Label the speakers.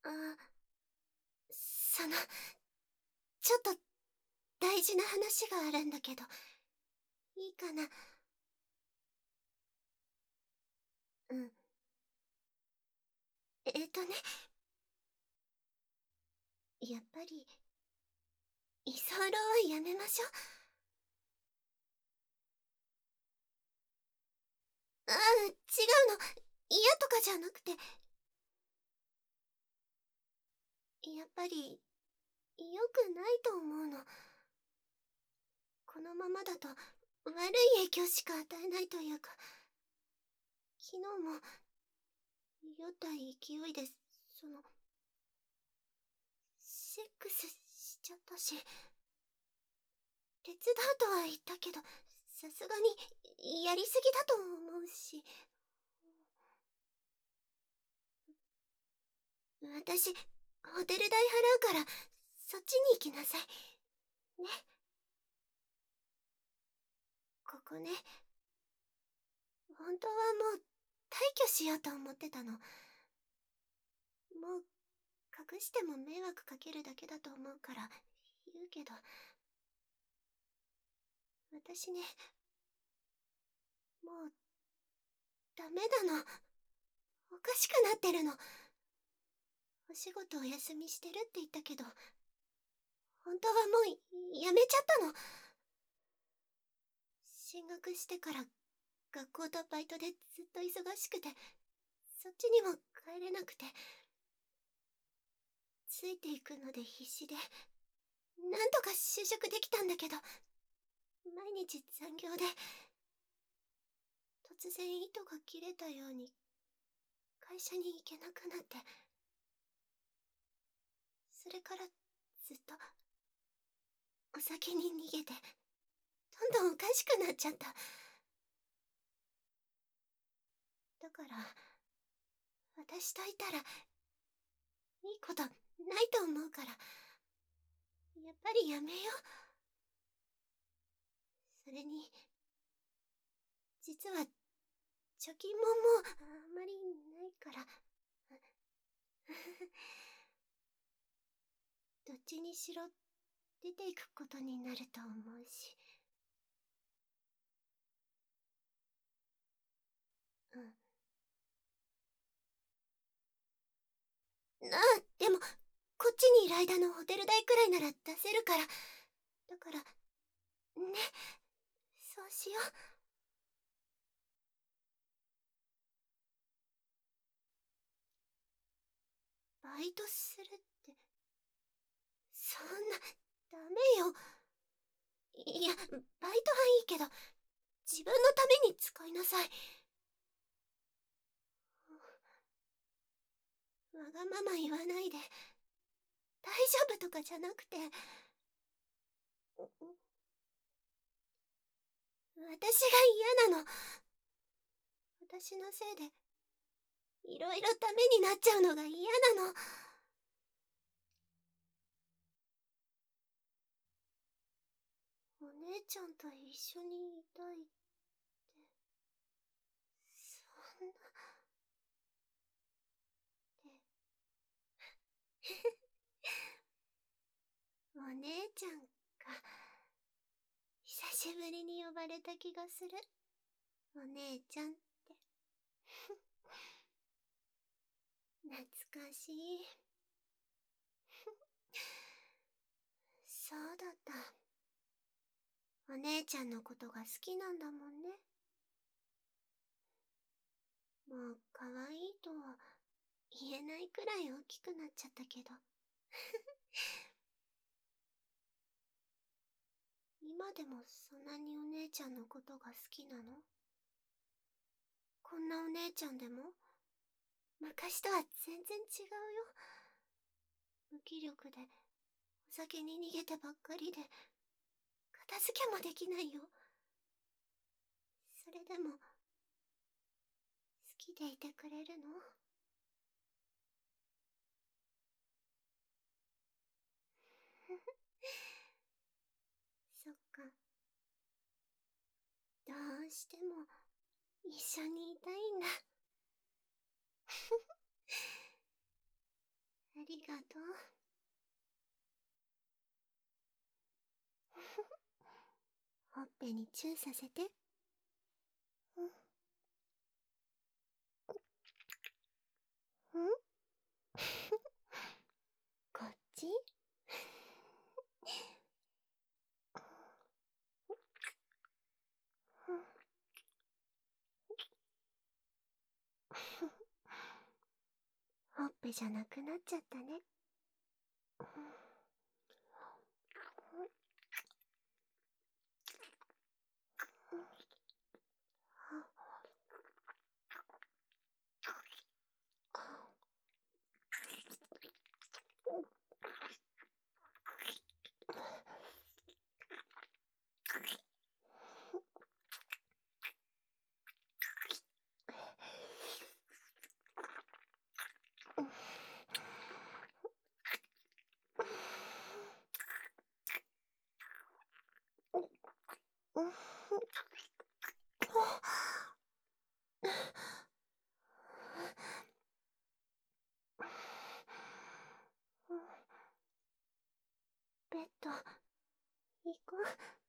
Speaker 1: あ、ちょっと大事な話があるんだけど、いいかな？うん。ね、やっぱり、居候はやめましょう。ああ、違うの。嫌とかじゃなくて、やっぱり、良くないと思うの。このままだと、悪い影響しか与えないというか、昨日も、酔った勢いで、セックスしちゃったし、手伝うとは言ったけど、さすがに、やりすぎだと思うし。私、ホテル代払うから、そっちに行きなさい。ね。ここね、本当はもう、退去しようと思ってたの。もう、隠しても迷惑かけるだけだと思うから、言うけど、私ね、もう、ダメなの。おかしくなってるの。お仕事お休みしてるって言ったけど、本当はもう、やめちゃったの。進学してから学校とバイトでずっと忙しくて、そっちにも帰れなくて、ついていくので必死で、なんとか就職できたんだけど、毎日残業で、突然糸が切れたように会社に行けなくなって、それからずっとお酒に逃げて、どんどんおかしくなっちゃった。だから、私といたら、いいことないと思うから、やっぱりやめよう。それに、実は、貯金ももう、あまりないから。どっちにしろ、出ていくことになると思うし。うん。でも、こっちにいる間のホテル代くらいなら出せるから。だから、ね、そうしよう。バイトするって、そんな、ダメよ。いや、バイトはいいけど、自分のために使いなさい。わがまま言わないで。大丈夫とかじゃなくて、私が嫌なの。私のせいで、いろいろダメになっちゃうのが嫌なの。お姉ちゃんと一緒にいたいって、そんな、ってお姉ちゃんか。久しぶりに呼ばれた気がする。お姉ちゃんって。懐かしい。そうだった。お姉ちゃんのことが好きなんだもんね。もう可愛いとは言えないくらい大きくなっちゃったけど。今でもそんなにお姉ちゃんのことが好きなの？こんなお姉ちゃんでも？昔とは全然違うよ。無気力で、お酒に逃げてばっかりで、片付けもできないよ。それでも、好きでいてくれるの？そっか。どうしても、一緒にいたいんだ。ありがとう。ほっぺにチューさせて。うん。こっち。ほっぺじゃなくなっちゃったね。ベッド行こう。